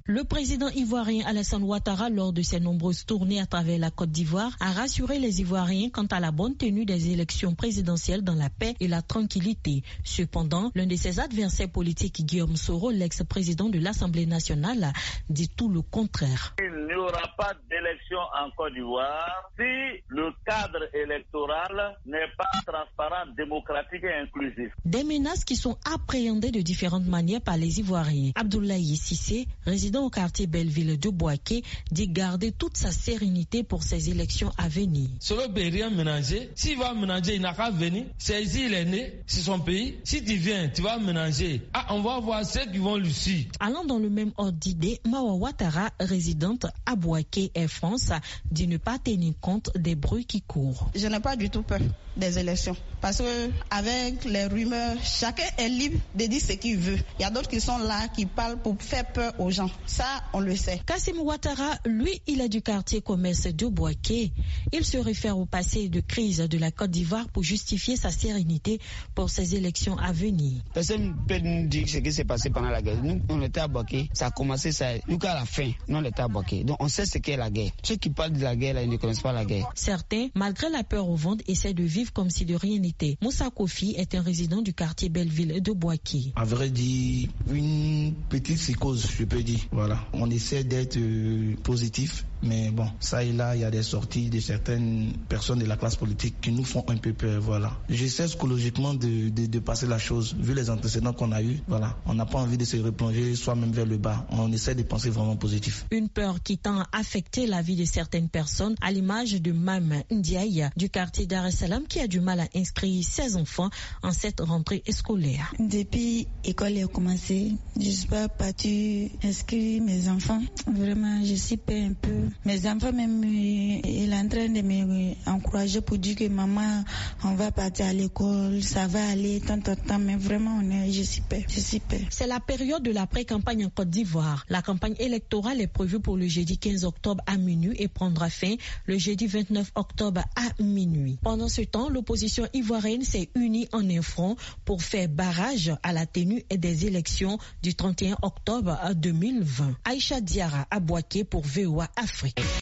Le président ivoirien Alassane Ouattara, lors de ses nombreuses tournées à travers la Côte d'Ivoire, a rassuré les Ivoiriens quant à la bonne tenue des élections présidentielles dans la paix et la tranquillité. Cependant, l'un de ses adversaires politiques, Guillaume Soro, l'ex-président de l'Assemblée nationale, dit tout le contraire. Il n'y aura pas d'élection en Côte d'Ivoire si le cadre électoral n'est pas transparent, démocratique et inclusif. Des menaces qui sont appréhendées de différentes manières par les Ivoiriens. Abdoulaye Cissé, résident au quartier Belleville de Bouaké, dit garder toute sa sérénité pour ces élections à venir. Solo peut rien ménager. S'il va ménager, il n'a qu'à venir. C'est ici il est né, c'est son pays. Si tu viens, tu vas ménager. On va voir ceux qui vont lui suivre. Allant dans le même ordre d'idée, Mawa Ouattara, résidente à Bouaké, Air France, dit ne pas tenir compte des bruits qui courent. Je n'ai pas du tout peur des élections. Parce que avec les rumeurs, chacun est libre de dire ce qu'il veut. Il y a d'autres qui sont là, qui parlent pour faire peur aux gens. Ça, on le sait. Kassim Ouattara, lui, il est du quartier commerce de Bouaké. Il se réfère au passé de crise de la Côte d'Ivoire pour justifier sa sérénité pour ces élections à venir. Personne ne peut nous dire ce qui s'est passé pendant la guerre. Nous, on était à Bouaké. Ça a commencé, nous qu'à la fin, nous on était à Bouaké. Donc on sait ce qu'est la guerre. Ceux qui parlent de la guerre, là, ils ne connaissent pas la guerre. Certains, malgré la peur au ventre, essaient de vivre comme si de rien n'était. Moussa Kofi est un résident du quartier Belleville de Bouaké. À vrai dire, une petite psychose, je peux dire. Voilà. On essaie d'être positif, mais bon, ça et là, il y a des sorties de certaines personnes de la classe politique qui nous font un peu peur. Voilà. J'essaie psychologiquement de passer la chose, vu les antécédents qu'on a eus. Voilà. On n'a pas envie de se replonger soi-même vers le bas. On essaie de penser vraiment positif. Une peur qui tend à affecter la vie de certaines personnes, à l'image de Mam Ndiaye du quartier Dar es Salaam qui a du mal à inscrire ses enfants en cette rentrée scolaire. Depuis l'école a commencé, je ne suis pas partie inscrire mes enfants. Vraiment, je suis peur un peu. Mes enfants même, il est en train de m'encourager pour dire que maman, on va partir à l'école, ça va aller, tant, mais vraiment, je suis peur. C'est la période de la pré-campagne en Côte d'Ivoire. La campagne électorale est prévue pour le jeudi 15 octobre à minuit et prendra fin le jeudi 29 octobre à minuit. Pendant ce temps, l'opposition ivoirienne s'est unie en un front pour faire barrage à la tenue des élections du 31 octobre 2020. Aïcha Diara à Bouaké pour VOA Afrique.